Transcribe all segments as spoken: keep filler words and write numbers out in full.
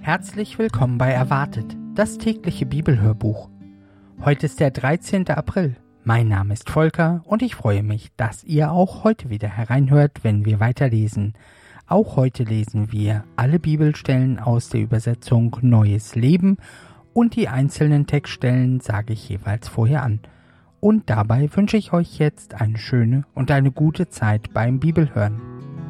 Herzlich willkommen bei Erwartet, das tägliche Bibelhörbuch. Heute ist der dreizehnte April. Mein Name ist Volker und ich freue mich, dass ihr auch heute wieder hereinhört, wenn wir weiterlesen. Auch heute lesen wir alle Bibelstellen aus der Übersetzung Neues Leben und die einzelnen Textstellen sage ich jeweils vorher an. Und dabei wünsche ich euch jetzt eine schöne und eine gute Zeit beim Bibelhören.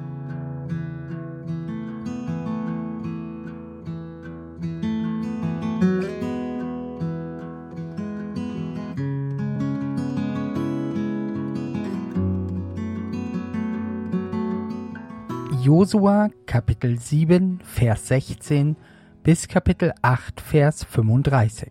Josua Kapitel sieben, Vers sechzehn bis Kapitel acht, Vers fünfunddreißig.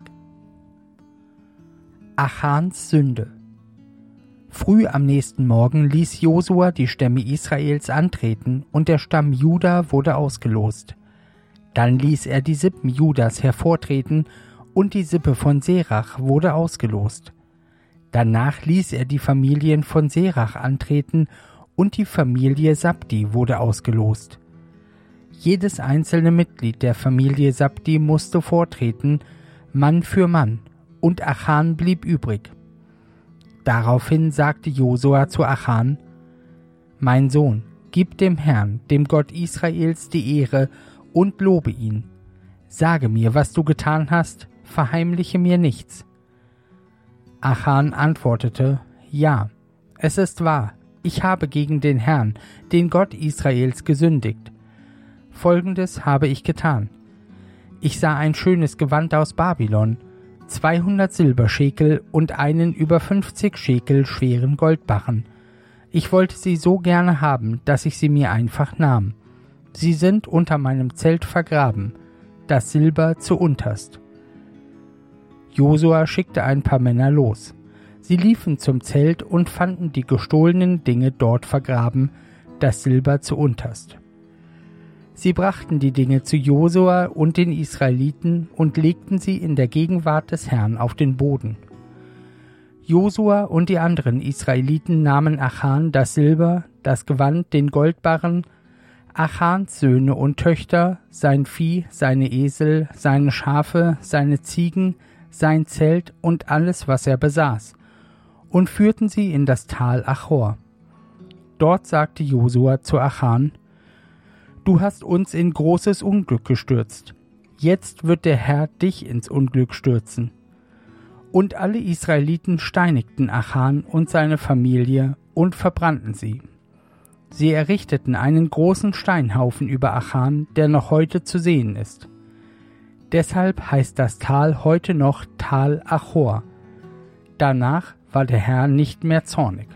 Achans Sünde. Früh am nächsten Morgen ließ Josua die Stämme Israels antreten und der Stamm Juda wurde ausgelost. Dann ließ er die Sippen Judas hervortreten und die Sippe von Serach wurde ausgelost. Danach ließ er die Familien von Serach antreten und die Familie Sabdi wurde ausgelost. Jedes einzelne Mitglied der Familie Sabdi musste vortreten, Mann für Mann, und Achan blieb übrig. Daraufhin sagte Josua zu Achan: Mein Sohn, gib dem Herrn, dem Gott Israels, die Ehre und lobe ihn. Sage mir, was du getan hast, verheimliche mir nichts. Achan antwortete: Ja, es ist wahr. Ich habe gegen den Herrn, den Gott Israels, gesündigt. Folgendes habe ich getan. Ich sah ein schönes Gewand aus Babylon, zweihundert Silberschekel und einen über fünfzig Schekel schweren Goldbarren. Ich wollte sie so gerne haben, dass ich sie mir einfach nahm. Sie sind unter meinem Zelt vergraben, das Silber zuunterst. Josua schickte ein paar Männer los. Sie liefen zum Zelt und fanden die gestohlenen Dinge dort vergraben, das Silber zuunterst. Sie brachten die Dinge zu Josua und den Israeliten und legten sie in der Gegenwart des Herrn auf den Boden. Josua und die anderen Israeliten nahmen Achan das Silber, das Gewand, den Goldbarren, Achans Söhne und Töchter, sein Vieh, seine Esel, seine Schafe, seine Ziegen, sein Zelt und alles, was er besaß, und führten sie in das Tal Achor. Dort sagte Josua zu Achan: Du hast uns in großes Unglück gestürzt. Jetzt wird der Herr dich ins Unglück stürzen. Und alle Israeliten steinigten Achan und seine Familie und verbrannten sie. Sie errichteten einen großen Steinhaufen über Achan, der noch heute zu sehen ist. Deshalb heißt das Tal heute noch Tal Achor. Danach war der Herr nicht mehr zornig.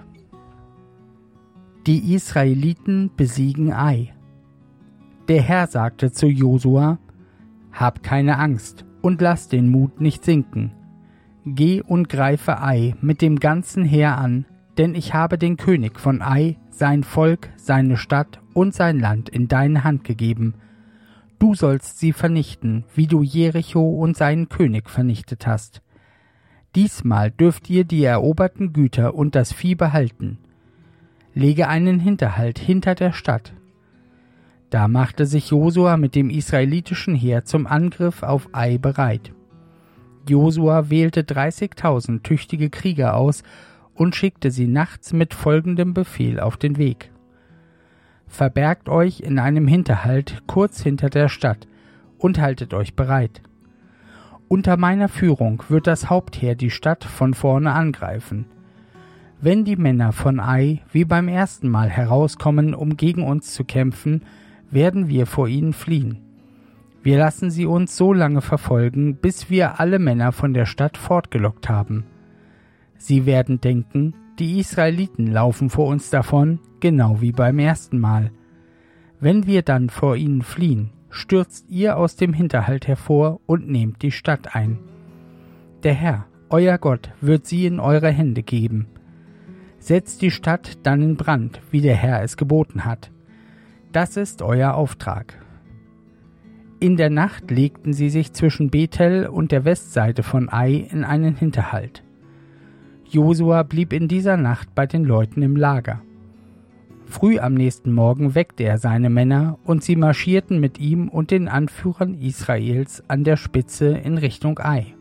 Die Israeliten besiegen Ai. Der Herr sagte zu Josua: Hab keine Angst und lass den Mut nicht sinken. Geh und greife Ai mit dem ganzen Heer an, denn ich habe den König von Ai, sein Volk, seine Stadt und sein Land in deine Hand gegeben. Du sollst sie vernichten, wie du Jericho und seinen König vernichtet hast. Diesmal dürft ihr die eroberten Güter und das Vieh behalten. Lege einen Hinterhalt hinter der Stadt. Da machte sich Josua mit dem israelitischen Heer zum Angriff auf Ai bereit. Josua wählte dreißigtausend tüchtige Krieger aus und schickte sie nachts mit folgendem Befehl auf den Weg: Verbergt euch in einem Hinterhalt kurz hinter der Stadt und haltet euch bereit. Unter meiner Führung wird das Hauptheer die Stadt von vorne angreifen. Wenn die Männer von Ai wie beim ersten Mal herauskommen, um gegen uns zu kämpfen, werden wir vor ihnen fliehen. Wir lassen sie uns so lange verfolgen, bis wir alle Männer von der Stadt fortgelockt haben. Sie werden denken, die Israeliten laufen vor uns davon, genau wie beim ersten Mal. Wenn wir dann vor ihnen fliehen, stürzt ihr aus dem Hinterhalt hervor und nehmt die Stadt ein. Der Herr, euer Gott, wird sie in eure Hände geben. Setzt die Stadt dann in Brand, wie der Herr es geboten hat. Das ist euer Auftrag. In der Nacht legten sie sich zwischen Bethel und der Westseite von Ai in einen Hinterhalt. Josua blieb in dieser Nacht bei den Leuten im Lager. Früh am nächsten Morgen weckte er seine Männer, und sie marschierten mit ihm und den Anführern Israels an der Spitze in Richtung Ai.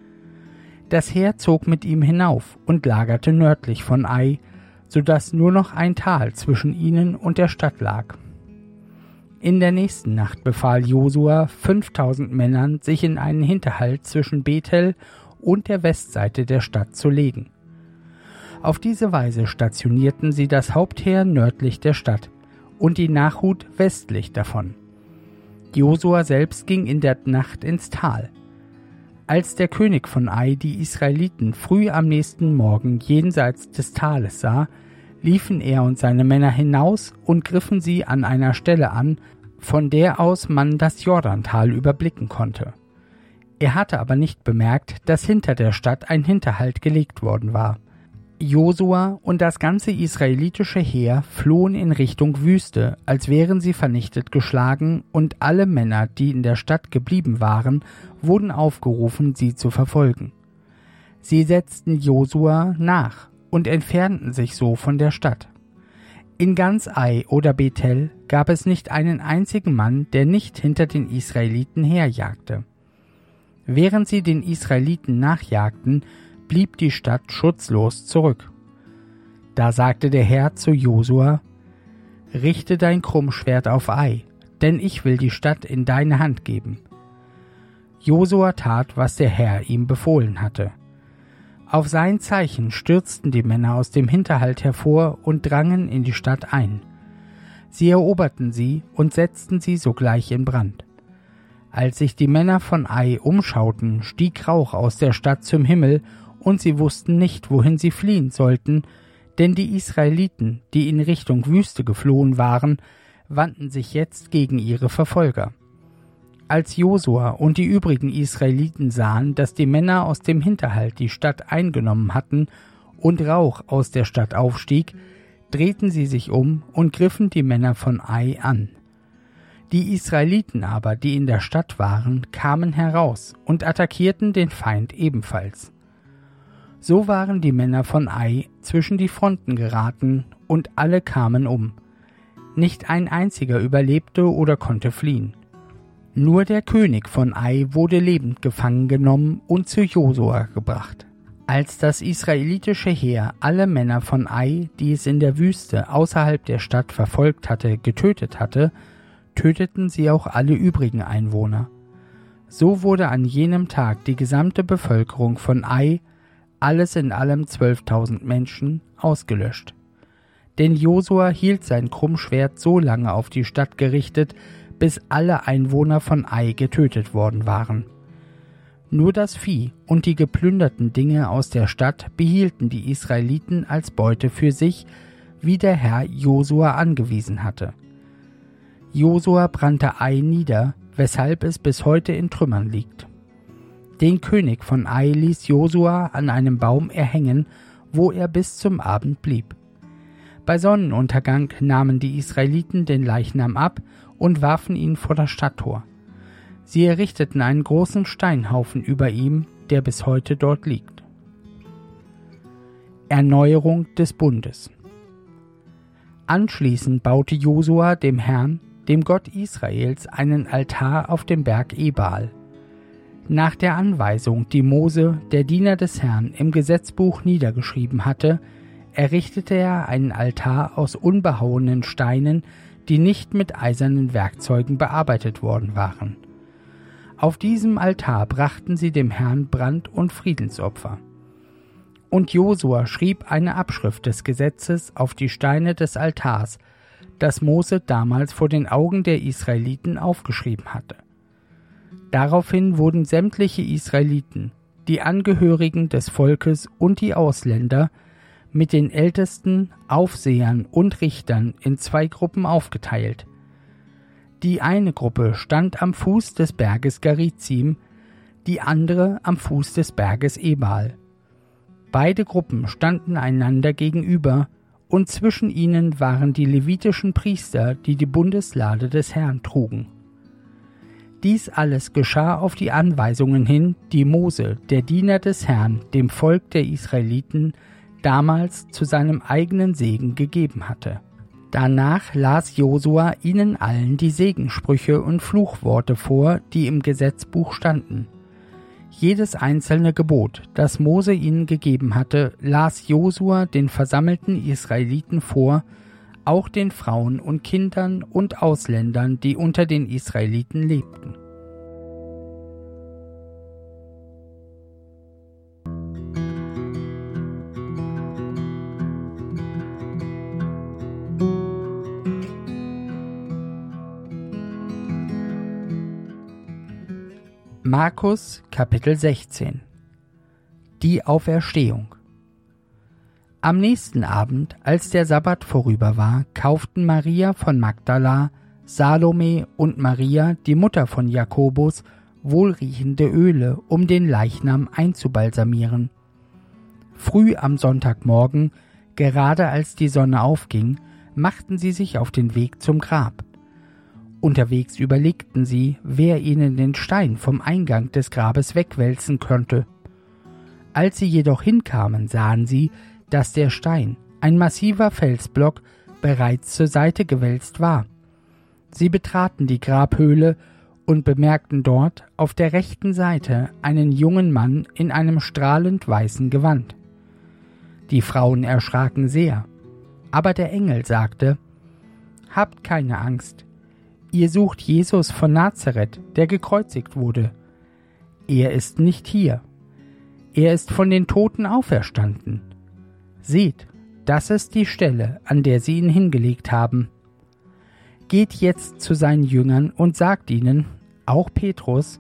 Das Heer zog mit ihm hinauf und lagerte nördlich von Ai, so dass nur noch ein Tal zwischen ihnen und der Stadt lag. In der nächsten Nacht befahl Josua fünftausend Männern, sich in einen Hinterhalt zwischen Bethel und der Westseite der Stadt zu legen. Auf diese Weise stationierten sie das Hauptheer nördlich der Stadt und die Nachhut westlich davon. Josua selbst ging in der Nacht ins Tal. Als der König von Ai die Israeliten früh am nächsten Morgen jenseits des Tales sah, liefen er und seine Männer hinaus und griffen sie an einer Stelle an, von der aus man das Jordantal überblicken konnte. Er hatte aber nicht bemerkt, dass hinter der Stadt ein Hinterhalt gelegt worden war. Josua und das ganze israelitische Heer flohen in Richtung Wüste, als wären sie vernichtet geschlagen, und alle Männer, die in der Stadt geblieben waren, wurden aufgerufen, sie zu verfolgen. Sie setzten Josua nach und entfernten sich so von der Stadt. In ganz Ai oder Bethel gab es nicht einen einzigen Mann, der nicht hinter den Israeliten herjagte. Während sie den Israeliten nachjagten, blieb die Stadt schutzlos zurück. Da sagte der Herr zu Josua: Richte dein Krummschwert auf Ai, denn ich will die Stadt in deine Hand geben. Josua tat, was der Herr ihm befohlen hatte. Auf sein Zeichen stürzten die Männer aus dem Hinterhalt hervor und drangen in die Stadt ein. Sie eroberten sie und setzten sie sogleich in Brand. Als sich die Männer von Ai umschauten, stieg Rauch aus der Stadt zum Himmel, und sie wussten nicht, wohin sie fliehen sollten, denn die Israeliten, die in Richtung Wüste geflohen waren, wandten sich jetzt gegen ihre Verfolger. Als Josua und die übrigen Israeliten sahen, dass die Männer aus dem Hinterhalt die Stadt eingenommen hatten und Rauch aus der Stadt aufstieg, drehten sie sich um und griffen die Männer von Ai an. Die Israeliten aber, die in der Stadt waren, kamen heraus und attackierten den Feind ebenfalls. So waren die Männer von Ai zwischen die Fronten geraten, und alle kamen um. Nicht ein einziger überlebte oder konnte fliehen. Nur der König von Ai wurde lebend gefangen genommen und zu Josua gebracht. Als das israelitische Heer alle Männer von Ai, die es in der Wüste außerhalb der Stadt verfolgt hatte, getötet hatte, töteten sie auch alle übrigen Einwohner. So wurde an jenem Tag die gesamte Bevölkerung von Ai, alles in allem zwölftausend Menschen, ausgelöscht. Denn Josua hielt sein Krummschwert so lange auf die Stadt gerichtet, bis alle Einwohner von Ai getötet worden waren. Nur das Vieh und die geplünderten Dinge aus der Stadt behielten die Israeliten als Beute für sich, wie der Herr Josua angewiesen hatte. Josua brannte Ai nieder, weshalb es bis heute in Trümmern liegt. Den König von Ai ließ Josua an einem Baum erhängen, wo er bis zum Abend blieb. Bei Sonnenuntergang nahmen die Israeliten den Leichnam ab und warfen ihn vor das Stadttor. Sie errichteten einen großen Steinhaufen über ihm, der bis heute dort liegt. Erneuerung des Bundes. Anschließend baute Josua dem Herrn, dem Gott Israels, einen Altar auf dem Berg Ebal. Nach der Anweisung, die Mose, der Diener des Herrn, im Gesetzbuch niedergeschrieben hatte, errichtete er einen Altar aus unbehauenen Steinen, die nicht mit eisernen Werkzeugen bearbeitet worden waren. Auf diesem Altar brachten sie dem Herrn Brand- und Friedensopfer. Und Josua schrieb eine Abschrift des Gesetzes auf die Steine des Altars, das Mose damals vor den Augen der Israeliten aufgeschrieben hatte. Daraufhin wurden sämtliche Israeliten, die Angehörigen des Volkes und die Ausländer, mit den Ältesten, Aufsehern und Richtern in zwei Gruppen aufgeteilt. Die eine Gruppe stand am Fuß des Berges Garizim, die andere am Fuß des Berges Ebal. Beide Gruppen standen einander gegenüber, und zwischen ihnen waren die levitischen Priester, die die Bundeslade des Herrn trugen. Dies alles geschah auf die Anweisungen hin, die Mose, der Diener des Herrn, dem Volk der Israeliten damals zu seinem eigenen Segen gegeben hatte. Danach las Josua ihnen allen die Segenssprüche und Fluchworte vor, die im Gesetzbuch standen. Jedes einzelne Gebot, das Mose ihnen gegeben hatte, las Josua den versammelten Israeliten vor, auch den Frauen und Kindern und Ausländern, die unter den Israeliten lebten. Markus Kapitel sechzehn. Die Auferstehung. Am nächsten Abend, als der Sabbat vorüber war, kauften Maria von Magdala, Salome und Maria, die Mutter von Jakobus, wohlriechende Öle, um den Leichnam einzubalsamieren. Früh am Sonntagmorgen, gerade als die Sonne aufging, machten sie sich auf den Weg zum Grab. Unterwegs überlegten sie, wer ihnen den Stein vom Eingang des Grabes wegwälzen könnte. Als sie jedoch hinkamen, sahen sie, dass der Stein, ein massiver Felsblock, bereits zur Seite gewälzt war. Sie betraten die Grabhöhle und bemerkten dort auf der rechten Seite einen jungen Mann in einem strahlend weißen Gewand. Die Frauen erschraken sehr, aber der Engel sagte: »Habt keine Angst. Ihr sucht Jesus von Nazareth, der gekreuzigt wurde. Er ist nicht hier. Er ist von den Toten auferstanden. Seht, das ist die Stelle, an der sie ihn hingelegt haben. Geht jetzt zu seinen Jüngern und sagt ihnen, auch Petrus: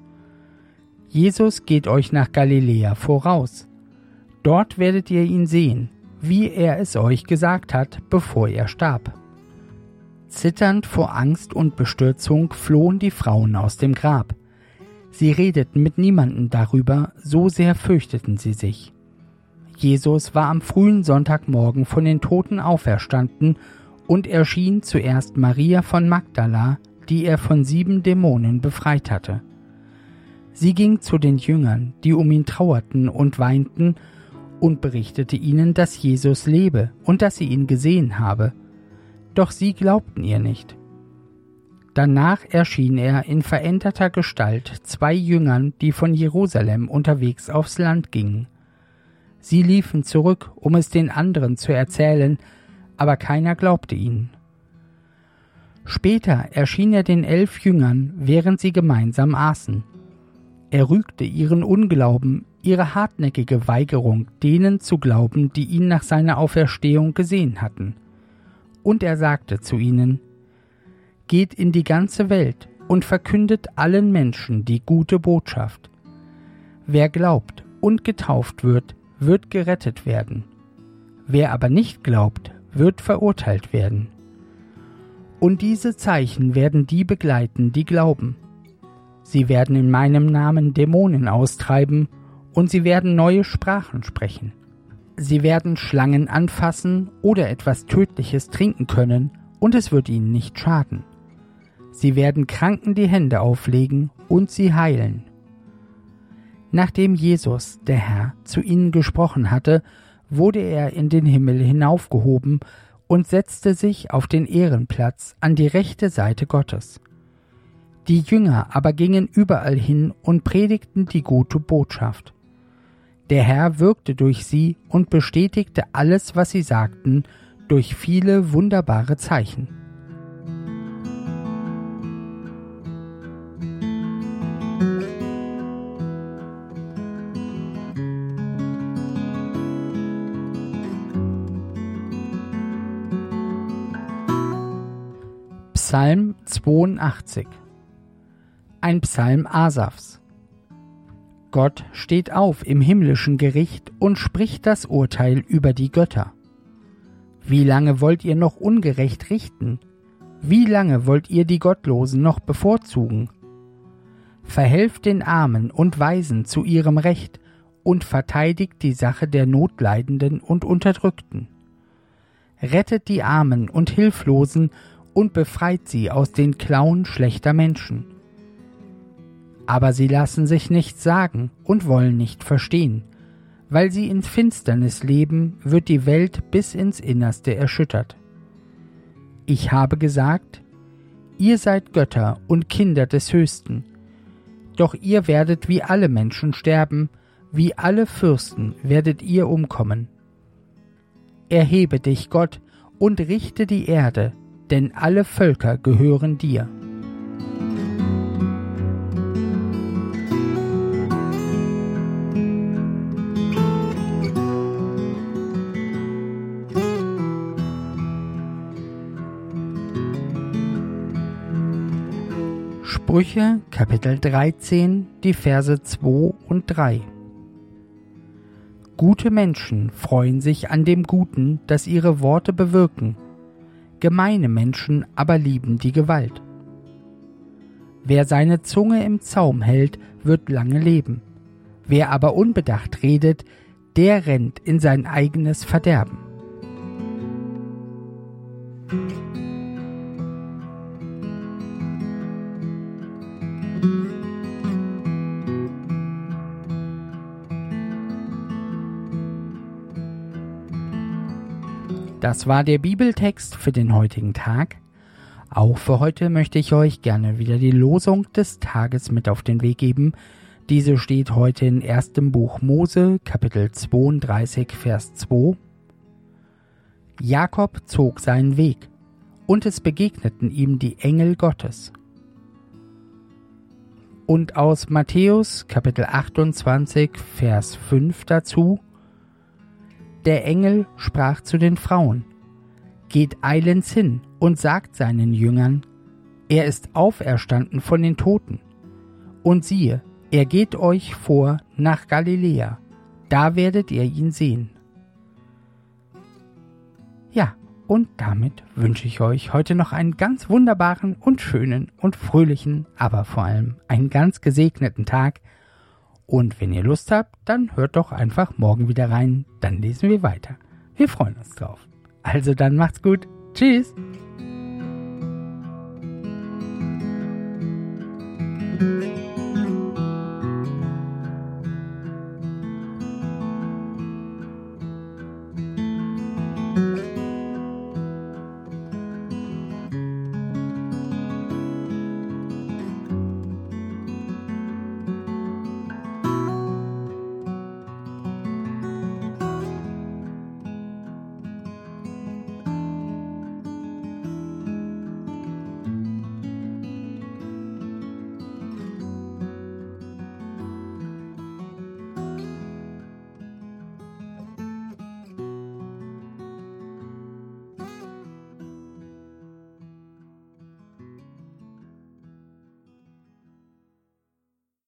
Jesus geht euch nach Galiläa voraus. Dort werdet ihr ihn sehen, wie er es euch gesagt hat, bevor er starb.« Zitternd vor Angst und Bestürzung flohen die Frauen aus dem Grab. Sie redeten mit niemandem darüber, so sehr fürchteten sie sich. Jesus war am frühen Sonntagmorgen von den Toten auferstanden und erschien zuerst Maria von Magdala, die er von sieben Dämonen befreit hatte. Sie ging zu den Jüngern, die um ihn trauerten und weinten, und berichtete ihnen, dass Jesus lebe und dass sie ihn gesehen habe. Doch sie glaubten ihr nicht. Danach erschien er in veränderter Gestalt zwei Jüngern, die von Jerusalem unterwegs aufs Land gingen. Sie liefen zurück, um es den anderen zu erzählen, aber keiner glaubte ihnen. Später erschien er den elf Jüngern, während sie gemeinsam aßen. Er rügte ihren Unglauben, ihre hartnäckige Weigerung, denen zu glauben, die ihn nach seiner Auferstehung gesehen hatten. Und er sagte zu ihnen: Geht in die ganze Welt und verkündet allen Menschen die gute Botschaft. Wer glaubt und getauft wird, wird gerettet werden. Wer aber nicht glaubt, wird verurteilt werden. Und diese Zeichen werden die begleiten, die glauben. Sie werden in meinem Namen Dämonen austreiben, und sie werden neue Sprachen sprechen. Sie werden Schlangen anfassen oder etwas Tödliches trinken können, und es wird ihnen nicht schaden. Sie werden Kranken die Hände auflegen und sie heilen. Nachdem Jesus, der Herr, zu ihnen gesprochen hatte, wurde er in den Himmel hinaufgehoben und setzte sich auf den Ehrenplatz an die rechte Seite Gottes. Die Jünger aber gingen überall hin und predigten die gute Botschaft. Der Herr wirkte durch sie und bestätigte alles, was sie sagten, durch viele wunderbare Zeichen. Psalm zweiundachtzig. Ein Psalm Asafs. Gott steht auf im himmlischen Gericht und spricht das Urteil über die Götter. Wie lange wollt ihr noch ungerecht richten? Wie lange wollt ihr die Gottlosen noch bevorzugen? Verhelft den Armen und Waisen zu ihrem Recht und verteidigt die Sache der Notleidenden und Unterdrückten. Rettet die Armen und Hilflosen und befreit sie aus den Klauen schlechter Menschen. Aber sie lassen sich nichts sagen und wollen nicht verstehen. Weil sie in Finsternis leben, wird die Welt bis ins Innerste erschüttert. Ich habe gesagt, ihr seid Götter und Kinder des Höchsten, doch ihr werdet wie alle Menschen sterben, wie alle Fürsten werdet ihr umkommen. Erhebe dich, Gott, und richte die Erde, denn alle Völker gehören dir. Sprüche, Kapitel dreizehn, die Verse zwei und drei. Gute Menschen freuen sich an dem Guten, das ihre Worte bewirken. Gemeine Menschen aber lieben die Gewalt. Wer seine Zunge im Zaum hält, wird lange leben. Wer aber unbedacht redet, der rennt in sein eigenes Verderben. Das war der Bibeltext für den heutigen Tag. Auch für heute möchte ich euch gerne wieder die Losung des Tages mit auf den Weg geben. Diese steht heute in erstem Buch Mose, Kapitel zweiunddreißig, Vers zwei. Jakob zog seinen Weg, und es begegneten ihm die Engel Gottes. Und aus Matthäus, Kapitel achtundzwanzig, Vers fünf dazu: Der Engel sprach zu den Frauen: Geht eilends hin und sagt seinen Jüngern, er ist auferstanden von den Toten. Und siehe, er geht euch vor nach Galiläa, da werdet ihr ihn sehen. Ja, und damit wünsche ich euch heute noch einen ganz wunderbaren und schönen und fröhlichen, aber vor allem einen ganz gesegneten Tag. Und wenn ihr Lust habt, dann hört doch einfach morgen wieder rein, dann lesen wir weiter. Wir freuen uns drauf. Also dann macht's gut. Tschüss.